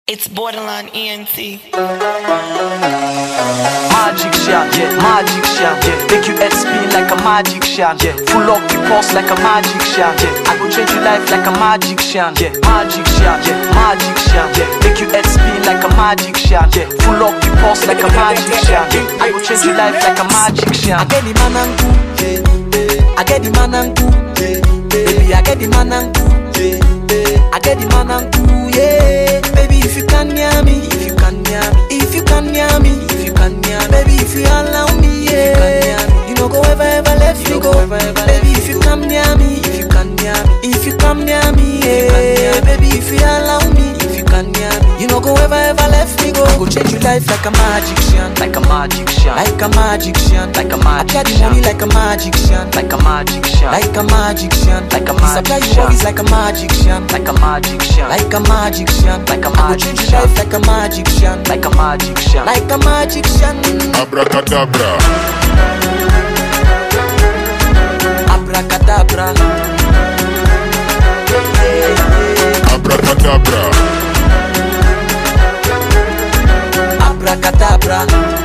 It's borderline ENT. Magic shot, yeah, magic shot, yeah. Make you head spin like a magic shot, yeah. Full up the pulse like a magic shot, yeah. I go change your life like a magic shot, yeah. Magic shot, yeah, magic shot, yeah. Make you head spin like a magic shot, yeah. Full up the pulse like a magic shot, yeah. I go change your life like a magic shot. I get the mananku, I get the mananku, baby, I get the mananku, I get the mananku, yeah. Baby, if you can hear me, if you can hear me, if you can hear me, if you can hear me, baby, if you allow me, yeah. You know go ever let me go, baby, if you come near me, if you can hear me, if you come near me, yeah. Baby, if you allow me, if you can hear me, you know go ever let me go. I go change your life like a magician, like a magic shot, like a magician, like a magic shot. I got the money like a magician, like a magic shot, like a magician, like a magic shot. Supply you like a magician, like a magic shot, like a magician, like a magic shot. Like a magician, like a magic shot, like a magician. Abracadabra, abracadabra, abracadabra, abracadabra.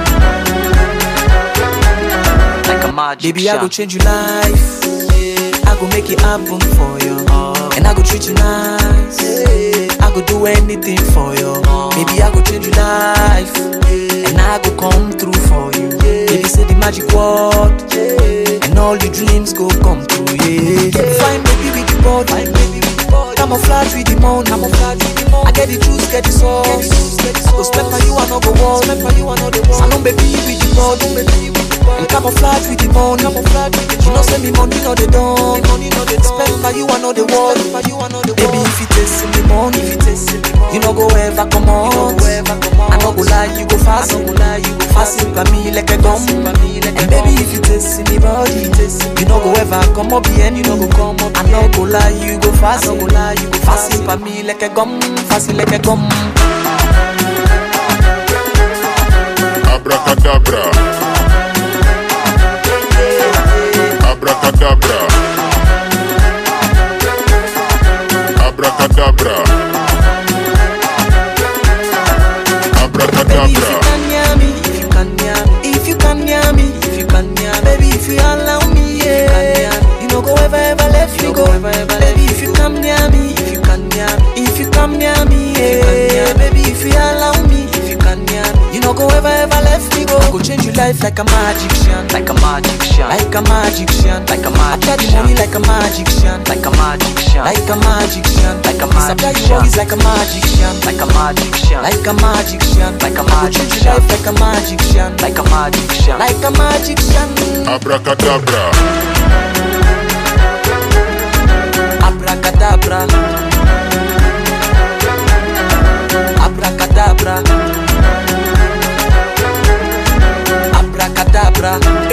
like a magic baby, shot. I go change your life, I go make it happen for you, and I go treat you nice, I go do anything for you, baby, I go change your life, and I go come through for you, baby, say the magic word, and all your dreams go come true, yeah. Fine baby with the body, camouflage with the money, I get the juice, get the sauce, I go spend for you, I no go walk, I know baby with the body, and camouflage with the money, you know send me money, no they don't, spend for you, I know the walk, baby if you taste me money, you know go ever come on, I no go lie, you go fast, fasting for me like a gum, and baby if you taste me body, you know go ever come up here, and you know go come up, I no go lie, you go fast, fasting for me like a gum, fasting like a gum. abracadabra, abracadabra, abracadabra, Baby, if you abracadabra, can hear me, if you can hear me, if you can hear me, if you can hear me, baby, if you allow me, yeah, you know go ever let me go, baby, if you come near me, if you can hear me, if you come near me, yeah, baby, if you allow me, if you can hear me, you know go ever let me go. I go change your life like a magician, like a magic shot, like a magician, like a I got the magic money shot, like a magician, like a magic shot, like a magician, like a supply magic you shot, always like a magician, like a magic shot, like a magician, like a I go magic change your shot, life like a magician, like a magic shot, like a magician. abracadabra, Abracadabra, abracadabra, abracadabra,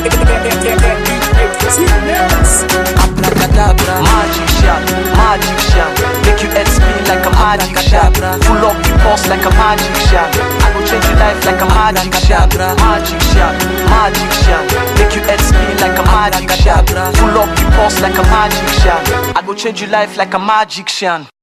abracadabra. magic shot, make you head spin like a magic shot, full up the pulse like a magic shot. I go change your life like a magic shot, magic shot, magic shot, make you head spin like a magic shot, full up the pulse like a magic shot. I go change your life like a magic shot.